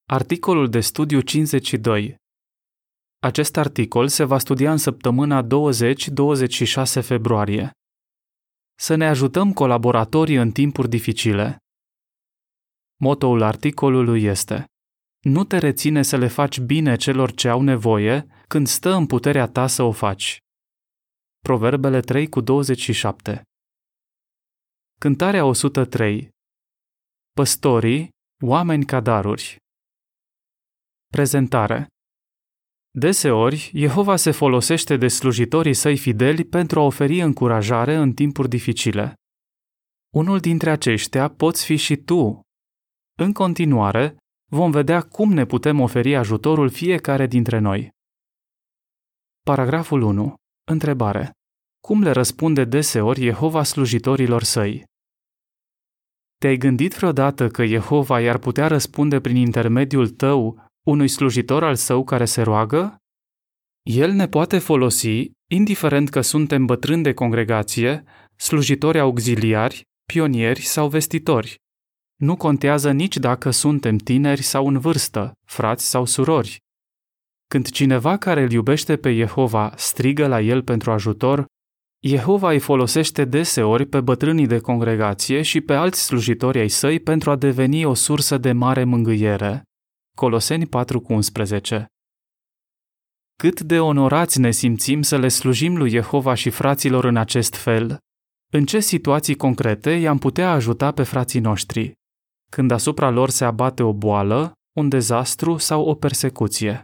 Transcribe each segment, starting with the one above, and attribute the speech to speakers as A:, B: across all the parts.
A: Articolul de studiu 52. Acest articol se va studia în săptămâna 20-26 februarie. Să ne ajutăm colaboratorii în timpuri dificile. Motoul articolului este: nu te reține să le faci bine celor ce au nevoie când stă în puterea ta să o faci. Proverbele 3:27. Cântarea 103. Păstorii, oameni ca daruri. Prezentare. Deseori, Jehova se folosește de slujitorii săi fideli pentru a oferi încurajare în timpuri dificile. Unul dintre aceștia poți fi și tu. În continuare, vom vedea cum ne putem oferi ajutorul fiecare dintre noi. Paragraful 1. Întrebare. Cum le răspunde deseori Jehova slujitorilor săi? Te-ai gândit vreodată că Jehova i-ar putea răspunde prin intermediul tău unui slujitor al său care se roagă? El ne poate folosi, indiferent că suntem bătrâni de congregație, slujitori auxiliari, pionieri sau vestitori. Nu contează nici dacă suntem tineri sau în vârstă, frați sau surori. Când cineva care îl iubește pe Jehova strigă la el pentru ajutor, Jehova îi folosește deseori pe bătrânii de congregație și pe alți slujitori ai săi pentru a deveni o sursă de mare mângâiere. Coloseni 4:11. Cât de onorați ne simțim să le slujim lui Jehova și fraților în acest fel? În ce situații concrete i-am putea ajuta pe frații noștri? Când asupra lor se abate o boală, un dezastru sau o persecuție.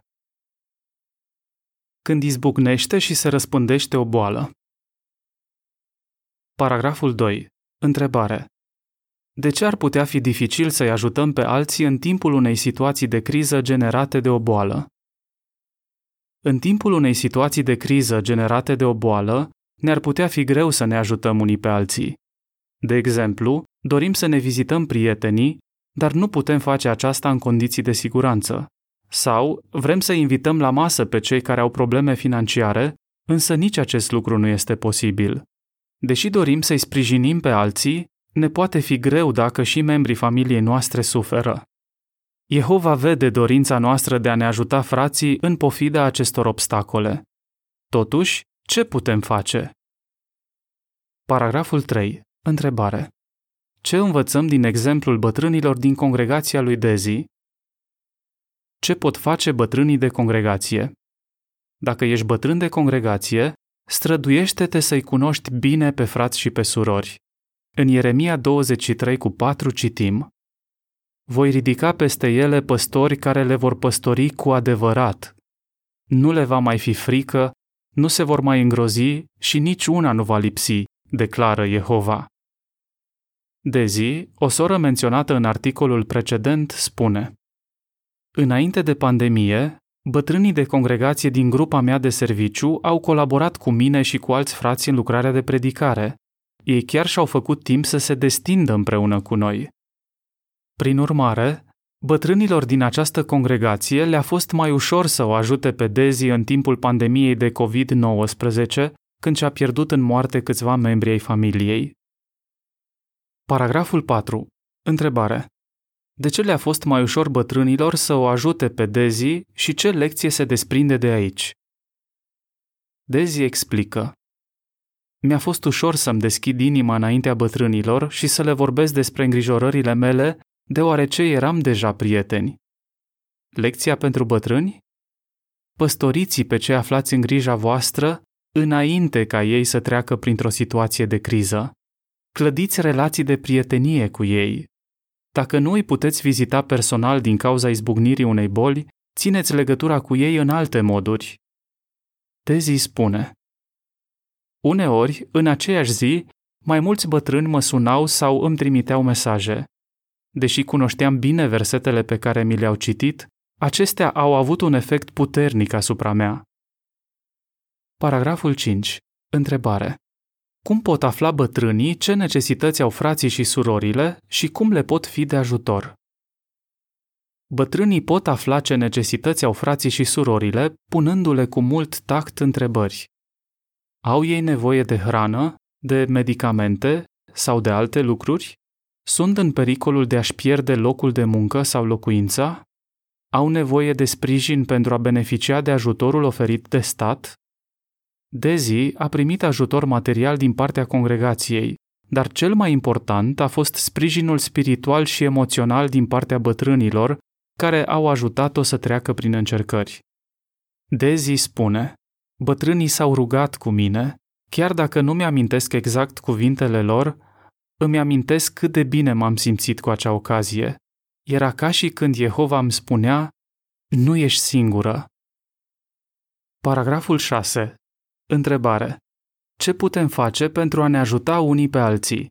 A: Când izbucnește și se răspândește o boală. Paragraful 2. Întrebare. De ce ar putea fi dificil să-i ajutăm pe alții în timpul unei situații de criză generate de o boală? În timpul unei situații de criză generate de o boală, ne-ar putea fi greu să ne ajutăm unii pe alții. De exemplu, dorim să ne vizităm prietenii, dar nu putem face aceasta în condiții de siguranță. Sau vrem să invităm la masă pe cei care au probleme financiare, însă nici acest lucru nu este posibil. Deși dorim să-i sprijinim pe alții, ne poate fi greu dacă și membrii familiei noastre suferă. Jehova vede dorința noastră de a ne ajuta frații în pofida acestor obstacole. Totuși, ce putem face? Paragraful 3. Întrebare. Ce învățăm din exemplul bătrânilor din congregația lui Dezi? Ce pot face bătrânii de congregație? Dacă ești bătrân de congregație, străduiește-te să-i cunoști bine pe frați și pe surori. În Ieremia 23:4 citim: voi ridica peste ele păstori care le vor păstori cu adevărat. Nu le va mai fi frică, nu se vor mai îngrozi și nici una nu va lipsi, declară Jehova. Dezi, o soră menționată în articolul precedent, spune: înainte de pandemie, bătrânii de congregație din grupa mea de serviciu au colaborat cu mine și cu alți frați în lucrarea de predicare. Ei chiar și-au făcut timp să se destindă împreună cu noi. Prin urmare, bătrânilor din această congregație le-a fost mai ușor să o ajute pe Dezi în timpul pandemiei de COVID-19, când și-a pierdut în moarte câțiva membri ai familiei. Paragraful 4. Întrebare. De ce le-a fost mai ușor bătrânilor să o ajute pe Dezi și ce lecție se desprinde de aici? Dezi explică: mi-a fost ușor să-mi deschid inima înaintea bătrânilor și să le vorbesc despre îngrijorările mele, deoarece eram deja prieteni. Lecția pentru bătrâni? Păstoriți pe cei aflați în grija voastră înainte ca ei să treacă printr-o situație de criză. Clădiți relații de prietenie cu ei. Dacă nu îi puteți vizita personal din cauza izbucnirii unei boli, țineți legătura cu ei în alte moduri. Dezi spune: uneori, în aceeași zi, mai mulți bătrâni mă sunau sau îmi trimiteau mesaje. Deși cunoșteam bine versetele pe care mi le-au citit, acestea au avut un efect puternic asupra mea. Paragraful 5. Întrebare. Cum pot afla bătrânii ce necesități au frații și surorile și cum le pot fi de ajutor? Bătrânii pot afla ce necesități au frații și surorile, punându-le cu mult tact întrebări. Au ei nevoie de hrană, de medicamente sau de alte lucruri? Sunt în pericolul de a-și pierde locul de muncă sau locuința? au nevoie de sprijin pentru a beneficia de ajutorul oferit de stat? Dezi a primit ajutor material din partea congregației, dar cel mai important a fost sprijinul spiritual și emoțional din partea bătrânilor, care au ajutat-o să treacă prin încercări. Dezi spune: bătrânii s-au rugat cu mine, chiar dacă nu mi-amintesc exact cuvintele lor, îmi amintesc cât de bine m-am simțit cu acea ocazie. Era ca și când Jehova îmi spunea: nu ești singură. Paragraful 6. Întrebare. Ce putem face pentru a ne ajuta unii pe alții?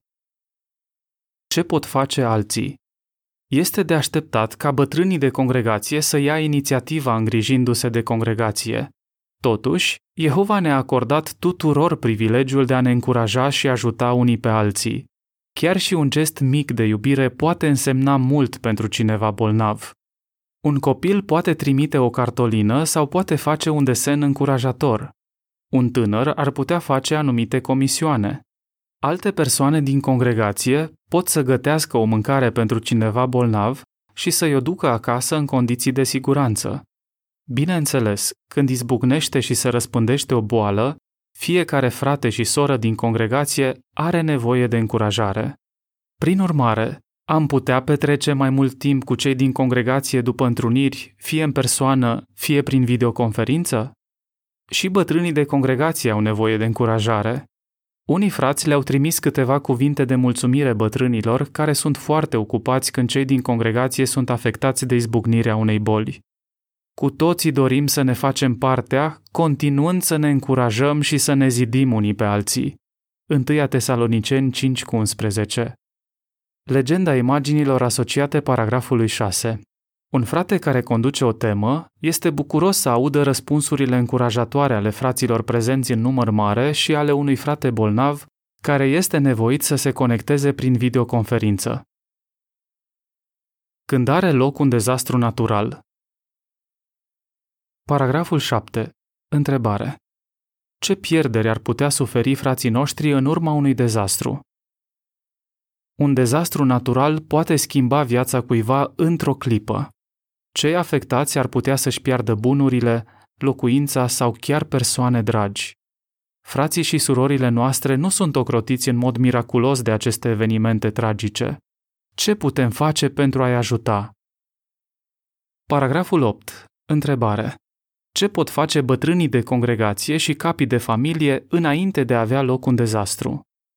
A: Ce pot face alții? Este de așteptat ca bătrânii de congregație să ia inițiativa îngrijindu-se de congregație. Totuși, Jehova ne-a acordat tuturor privilegiul de a ne încuraja și ajuta unii pe alții. Chiar și un gest mic de iubire poate însemna mult pentru cineva bolnav. Un copil poate trimite o cartolină sau poate face un desen încurajator. Un tânăr ar putea face anumite comisioane. Alte persoane din congregație pot să gătească o mâncare pentru cineva bolnav și să-i o ducă acasă în condiții de siguranță. Bineînțeles, când izbucnește și se răspândește o boală, fiecare frate și soră din congregație are nevoie de încurajare. Prin urmare, am putea petrece mai mult timp cu cei din congregație după întruniri, fie în persoană, fie prin videoconferință? Și bătrânii de congregație au nevoie de încurajare. Unii frați le-au trimis câteva cuvinte de mulțumire bătrânilor care sunt foarte ocupați când cei din congregație sunt afectați de izbucnirea unei boli. Cu toții dorim să ne facem partea, continuând să ne încurajăm și să ne zidim unii pe alții. 1 Tesaloniceni 5,11. Legenda imaginilor asociate paragrafului 6. Un frate care conduce o temă este bucuros să audă răspunsurile încurajatoare ale fraților prezenți în număr mare și ale unui frate bolnav care este nevoit să se conecteze prin videoconferință. Când are loc un dezastru natural. Paragraful 7. Întrebare. Ce pierderi ar putea suferi frații noștri în urma unui dezastru? Un dezastru natural poate schimba viața cuiva într-o clipă. Cei afectați ar putea să-și piardă bunurile, locuința sau chiar persoane dragi. Frații și surorile noastre nu sunt ocrotiți în mod miraculos de aceste evenimente tragice. Ce putem face pentru a-i ajuta? Paragraful 8. Întrebare. Ce pot face bătrânii de congregație și capii de familie înainte de a avea loc un dezastru?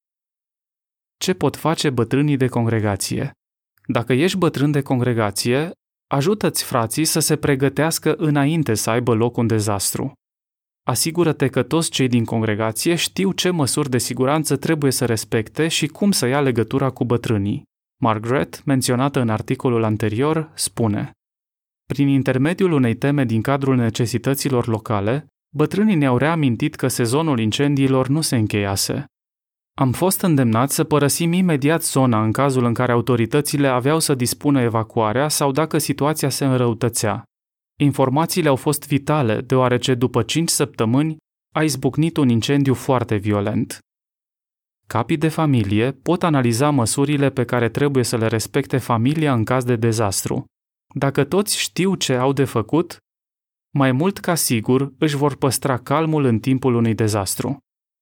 A: Ce pot face bătrânii de congregație? Dacă ești bătrân de congregație, ajută-ți frații să se pregătească înainte să aibă loc un dezastru. Asigură-te că toți cei din congregație știu ce măsuri de siguranță trebuie să respecte și cum să ia legătura cu bătrânii. Margaret, menționată în articolul anterior, spune: prin intermediul unei teme din cadrul necesităților locale, bătrânii ne-au reamintit că sezonul incendiilor nu se încheiase. Am fost îndemnați să părăsim imediat zona în cazul în care autoritățile aveau să dispună evacuarea sau dacă situația se înrăutățea. Informațiile au fost vitale, deoarece după 5 săptămâni a izbucnit un incendiu foarte violent. Capii de familie pot analiza măsurile pe care trebuie să le respecte familia în caz de dezastru. Dacă toți știu ce au de făcut, mai mult ca sigur își vor păstra calmul în timpul unui dezastru.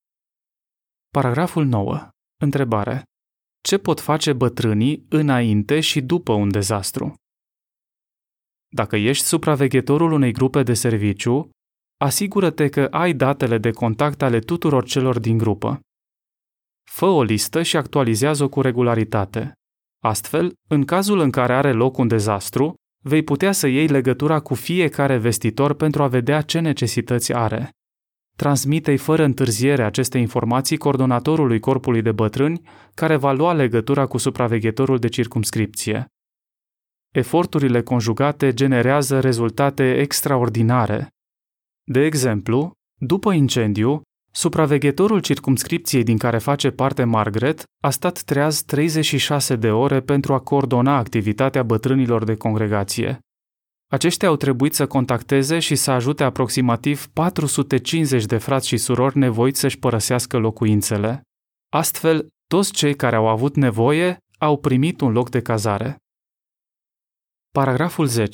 A: Paragraful 9. Întrebare. Ce pot face bătrânii înainte și după un dezastru? Dacă ești supraveghetorul unei grupe de serviciu, asigură-te că ai datele de contact ale tuturor celor din grupă. Fă o listă și actualizează-o cu regularitate. Astfel, în cazul în care are loc un dezastru, vei putea să iei legătura cu fiecare vestitor pentru a vedea ce necesități are. Transmite-i fără întârziere aceste informații coordonatorului corpului de bătrâni, care va lua legătura cu supraveghetorul de circumscripție. Eforturile conjugate generează rezultate extraordinare. De exemplu, după incendiu, supraveghetorul circumscripției din care face parte Margaret a stat treaz 36 de ore pentru a coordona activitatea bătrânilor de congregație. Aceștia au trebuit să contacteze și să ajute aproximativ 450 de frați și surori nevoiți să-și părăsească locuințele. Astfel, toți cei care au avut nevoie au primit un loc de cazare. Paragraful 10.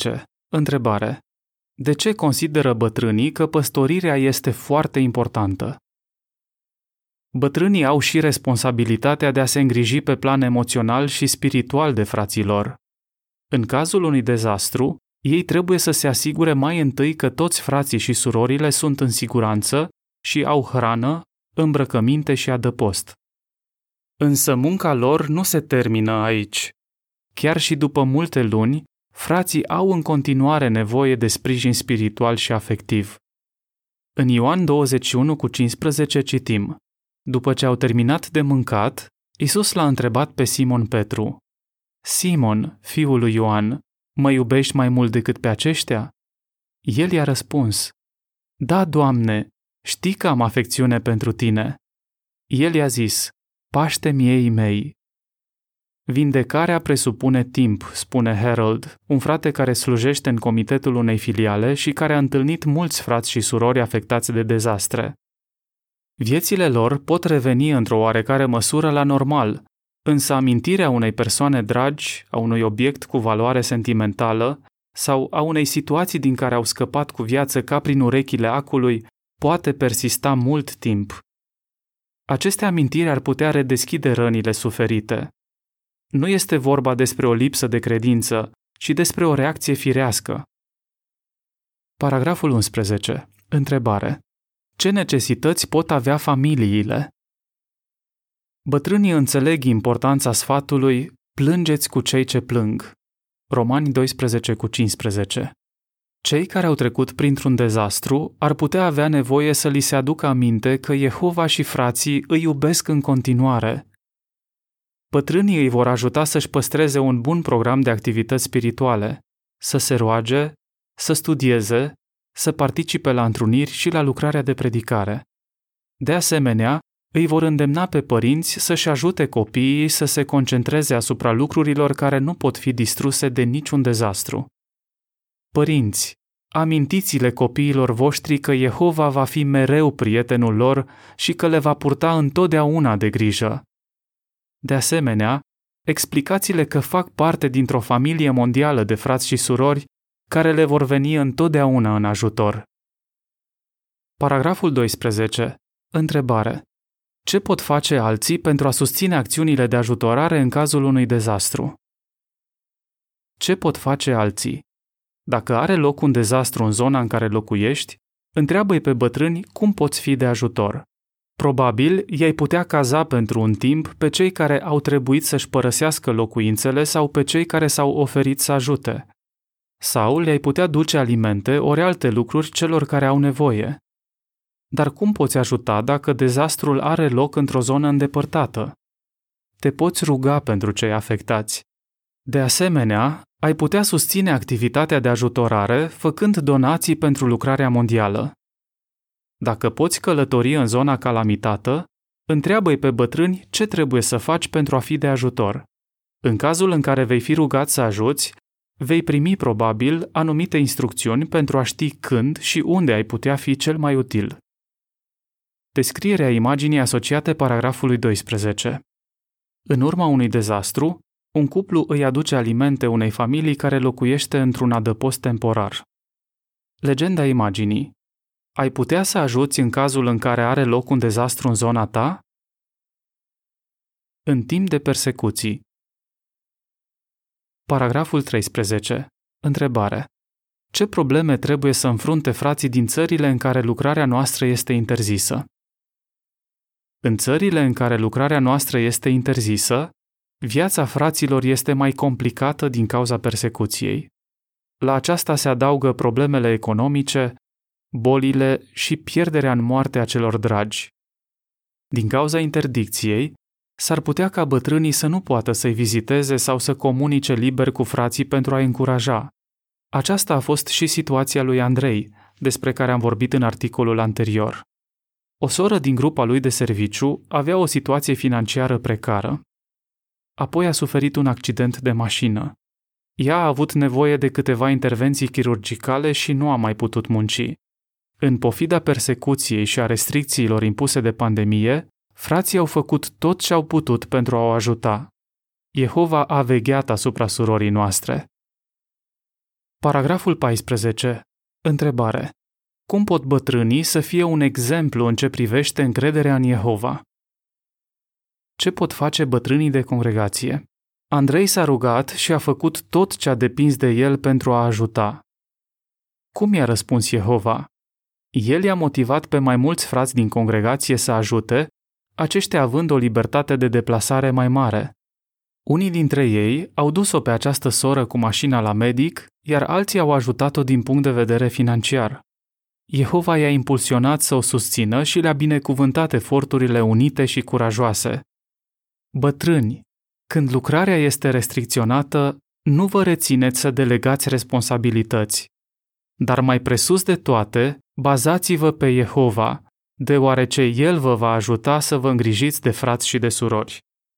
A: Întrebare. De ce consideră bătrânii că păstorirea este foarte importantă? Bătrânii au și responsabilitatea de a se îngriji pe plan emoțional și spiritual de frații lor. În cazul unui dezastru, ei trebuie să se asigure mai întâi că toți frații și surorile sunt în siguranță și au hrană, îmbrăcăminte și adăpost. Însă munca lor nu se termină aici. Chiar și după multe luni, frații au în continuare nevoie de sprijin spiritual și afectiv. În Ioan 21:15 citim: După ce au terminat de mâncat, Iisus l-a întrebat pe Simon Petru: Simon, fiul lui Ioan, mă iubești mai mult decât pe aceștia? El i-a răspuns: Da, Doamne, știi că am afecțiune pentru tine. El i-a zis: Paște miei mei. Vindecarea presupune timp, spune Harold, un frate care slujește în comitetul unei filiale și care a întâlnit mulți frați și surori afectați de dezastre. Viețile lor pot reveni într-o oarecare măsură la normal, însă amintirea unei persoane dragi, a unui obiect cu valoare sentimentală sau a unei situații din care au scăpat cu viață ca prin urechile acului poate persista mult timp. Aceste amintiri ar putea redeschide rănile suferite. Nu este vorba despre o lipsă de credință, ci despre o reacție firească. Paragraful 11. Întrebare. Ce necesități pot avea familiile? Bătrânii înțeleg importanța sfatului plângeți cu cei ce plâng. Romani 12:15. Cei care au trecut printr-un dezastru ar putea avea nevoie să li se aducă aminte că Jehova și frații îi iubesc în continuare. Bătrânii îi vor ajuta să-și păstreze un bun program de activități spirituale, să se roage, să studieze, să participe la întruniri și la lucrarea de predicare. De asemenea, îi vor îndemna pe părinți să-și ajute copiii să se concentreze asupra lucrurilor care nu pot fi distruse de niciun dezastru. Părinți, amintiți-le copiilor voștri că Jehova va fi mereu prietenul lor și că le va purta întotdeauna de grijă. De asemenea, explicați-le că fac parte dintr-o familie mondială de frați și surori care le vor veni întotdeauna în ajutor. Paragraful 12. Întrebare. Ce pot face alții pentru a susține acțiunile de ajutorare în cazul unui dezastru? Ce pot face alții? Dacă are loc un dezastru în zona în care locuiești, întreabă-i pe bătrâni cum poți fi de ajutor. Probabil, i-ai putea caza pentru un timp pe cei care au trebuit să-și părăsească locuințele sau pe cei care s-au oferit să ajute. Sau le-ai putea duce alimente ori alte lucruri celor care au nevoie. Dar cum poți ajuta dacă dezastrul are loc într-o zonă îndepărtată? Te poți ruga pentru cei afectați. De asemenea, ai putea susține activitatea de ajutorare făcând donații pentru lucrarea mondială. Dacă poți călători în zona calamitată, întreabă-i pe bătrâni ce trebuie să faci pentru a fi de ajutor. În cazul în care vei fi rugat să ajuți, vei primi probabil anumite instrucțiuni pentru a ști când și unde ai putea fi cel mai util. Descrierea imaginii asociate paragrafului 12. În urma unui dezastru, un cuplu îi aduce alimente unei familii care locuiește într-un adăpost temporar. Legenda imaginii. Ai putea să ajuți în cazul în care are loc un dezastru în zona ta? În timp de persecuții. Paragraful 13. Întrebare. Ce probleme trebuie să înfrunte frații din țările în care lucrarea noastră este interzisă? În țările în care lucrarea noastră este interzisă, viața fraților este mai complicată din cauza persecuției. La aceasta se adaugă problemele economice, bolile și pierderea în moarte a celor dragi. Din cauza interdicției, s-ar putea ca bătrânii să nu poată să-i viziteze sau să comunice liber cu frații pentru a-i încuraja. Aceasta a fost și situația lui Andrei, despre care am vorbit în articolul anterior. O soră din grupa lui de serviciu avea o situație financiară precară. Apoi a suferit un accident de mașină. Ea a avut nevoie de câteva intervenții chirurgicale și nu a mai putut munci. În pofida persecuției și a restricțiilor impuse de pandemie, frații au făcut tot ce au putut pentru a o ajuta. Jehova a vegheat asupra surorii noastre. Paragraful 14. Întrebare. Cum pot bătrânii să fie un exemplu în ce privește încrederea în Jehova? Ce pot face bătrânii de congregație? Andrei s-a rugat și a făcut tot ce a depins de el pentru a ajuta. Cum i-a răspuns Jehova? El i-a motivat pe mai mulți frați din congregație să ajute, aceștia având o libertate de deplasare mai mare. Unii dintre ei au dus-o pe această soră cu mașina la medic, iar alții au ajutat-o din punct de vedere financiar. Jehova i-a impulsionat să o susțină și le-a binecuvântat eforturile unite și curajoase. Bătrâni, când lucrarea este restricționată, nu vă rețineți să delegați responsabilități. Dar mai presus de toate, bazați-vă pe Jehova, deoarece El vă va ajuta să vă îngrijiți de frați și de surori.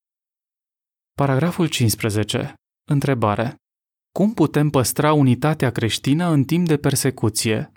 A: Paragraful 15. Întrebare. Cum putem păstra unitatea creștină în timp de persecuție?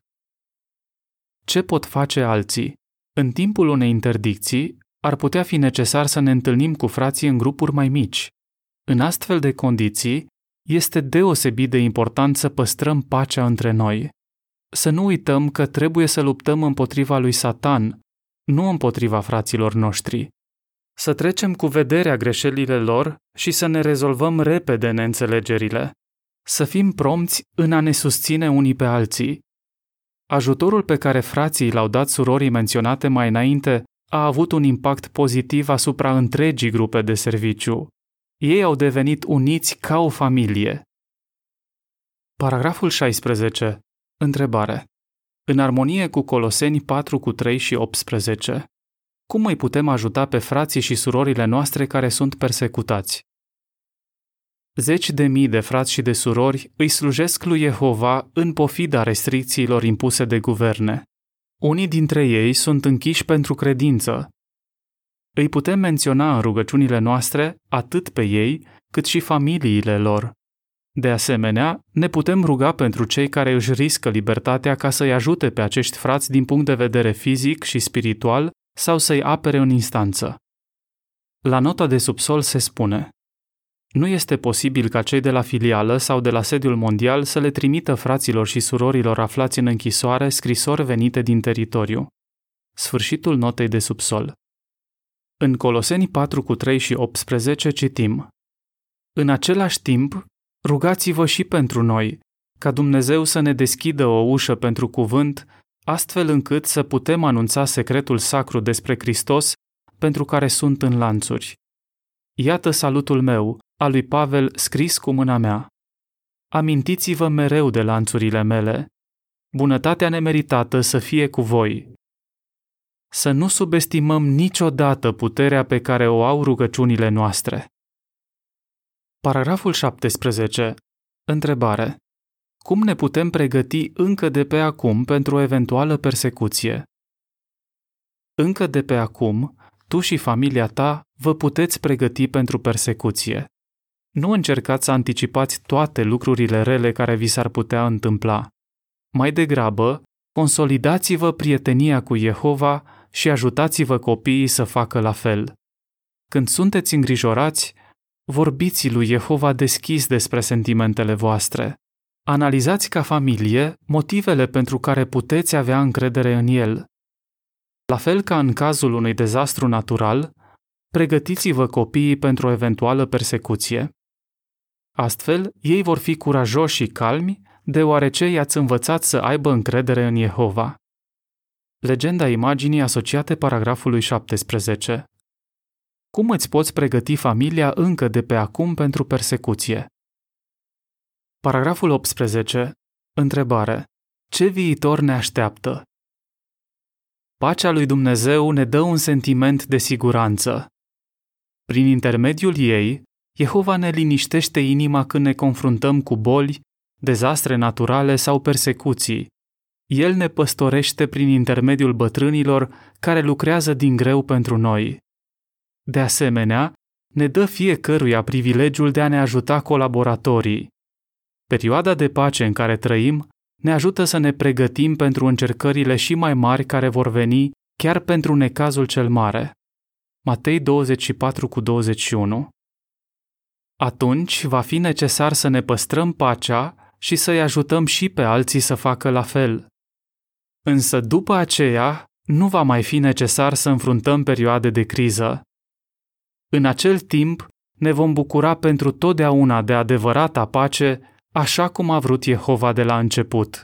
A: Ce pot face alții? În timpul unei interdicții, ar putea fi necesar să ne întâlnim cu frații în grupuri mai mici. În astfel de condiții, este deosebit de important să păstrăm pacea între noi. Să nu uităm că trebuie să luptăm împotriva lui Satan, nu împotriva fraților noștri. Să trecem cu vederea greșelile lor și să ne rezolvăm repede neînțelegerile. Să fim prompți în a ne susține unii pe alții. Ajutorul pe care frații l-au dat surorii menționate mai înainte a avut un impact pozitiv asupra întregii grupe de serviciu. Ei au devenit uniți ca o familie. Paragraful 16. Întrebare. În armonie cu Coloseni 4:3 și 18. Cum îi putem ajuta pe frații și surorile noastre care sunt persecutați? Zeci de mii de frați și de surori îi slujesc lui Jehova în pofida restricțiilor impuse de guverne. Unii dintre ei sunt închiși pentru credință. Îi putem menționa în rugăciunile noastre atât pe ei, cât și familiile lor. De asemenea, ne putem ruga pentru cei care își riscă libertatea ca să-i ajute pe acești frați din punct de vedere fizic și spiritual sau să-i apere în instanță. La nota de subsol se spune: nu este posibil ca cei de la filială sau de la sediul mondial să le trimită fraților și surorilor aflați în închisoare scrisori venite din teritoriu. Sfârșitul notei de subsol. În Coloseni 4:3 și 18 citim: în același timp, rugați-vă și pentru noi, ca Dumnezeu să ne deschidă o ușă pentru cuvânt, astfel încât să putem anunța secretul sacru despre Hristos, pentru care sunt în lanțuri. Iată salutul meu, al lui Pavel, scris cu mâna mea. Amintiți-vă mereu de lanțurile mele. Bunătatea nemeritată să fie cu voi. Să nu subestimăm niciodată puterea pe care o au rugăciunile noastre. Paragraful 17. Întrebare. Cum ne putem pregăti încă de pe acum pentru o eventuală persecuție? Încă de pe acum, tu și familia ta vă puteți pregăti pentru persecuție. Nu încercați să anticipați toate lucrurile rele care vi s-ar putea întâmpla. Mai degrabă, consolidați-vă prietenia cu Jehova și ajutați-vă copiii să facă la fel. Când sunteți îngrijorați, vorbiți lui Jehova deschis despre sentimentele voastre. Analizați ca familie motivele pentru care puteți avea încredere în El. La fel ca în cazul unui dezastru natural, pregătiți-vă copiii pentru o eventuală persecuție. Astfel, ei vor fi curajoși și calmi, deoarece i-ați învățat să aibă încredere în Jehova. Legenda imaginii asociate paragrafului 17. Cum îți poți pregăti familia încă de pe acum pentru persecuție? Paragraful 18. Întrebare. Ce viitor ne așteaptă? Pacea lui Dumnezeu ne dă un sentiment de siguranță. Prin intermediul ei, Jehova ne liniștește inima când ne confruntăm cu boli, dezastre naturale sau persecuții. El ne păstorește prin intermediul bătrânilor care lucrează din greu pentru noi. De asemenea, ne dă fiecăruia privilegiul de a ne ajuta colaboratorii. Perioada de pace în care trăim ne ajută să ne pregătim pentru încercările și mai mari care vor veni, chiar pentru necazul cel mare. Matei 24:21. Atunci va fi necesar să ne păstrăm pacea și să-i ajutăm și pe alții să facă la fel. Însă după aceea, nu va mai fi necesar să înfruntăm perioade de criză. În acel timp, ne vom bucura pentru totdeauna de adevărata pace, așa cum a vrut Jehova de la început.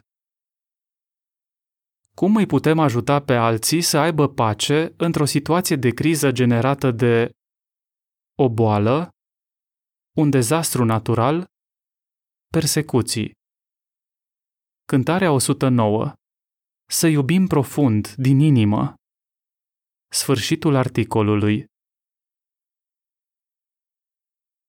A: Cum îi putem ajuta pe alții să aibă pace într-o situație de criză generată de o boală, un dezastru natural, persecuții? Cântarea 109. Să iubim profund, din inimă. Sfârșitul articolului.